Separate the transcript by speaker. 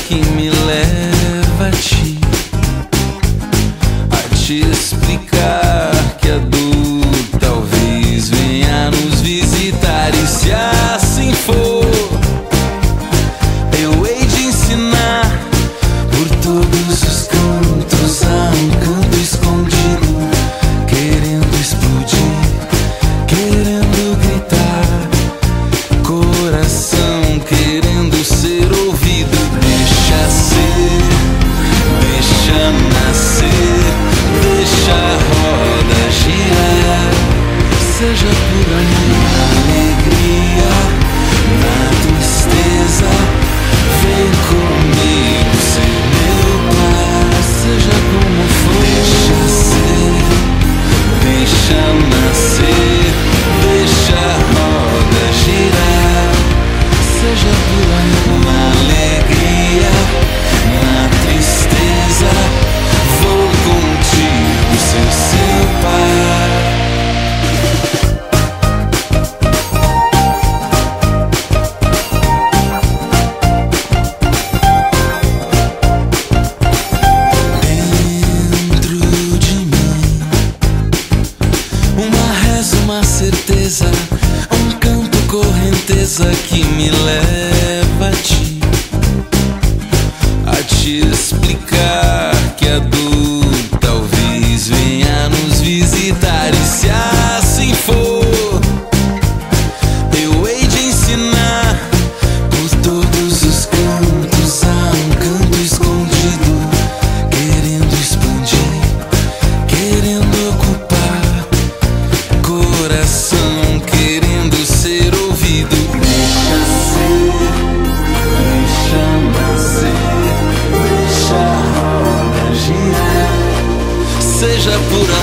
Speaker 1: que me leva a ti, a te explicar que a dor talvez venha nos visitar. E se assim for, eu hei de ensinar por todos os cantos a um canto escondido, querendo explodir, querendo gritar, coração querendo ser ouvido. Deixa ser, deixa nascer, deixa a roda girar, seja por amor, na alegria, na tristeza, vem comigo ser meu par, seja como for. Deixa ser, deixa nascer, deixa a roda girar, seja por amor, na alegria, na tristeza, vou contigo ser seu par. Dentro de mim, uma reza, uma certeza, um canto, correnteza que me leva a ti, a te explicar que a dor talvez venha nos visitar. E se assim for, eu hei de ensinar por todos os cantos a um canto escondido, querendo expandir, querendo ocupar, coração querendo ser ouvido. Deixa ser, deixa nascer, deixa a roda girar, seja por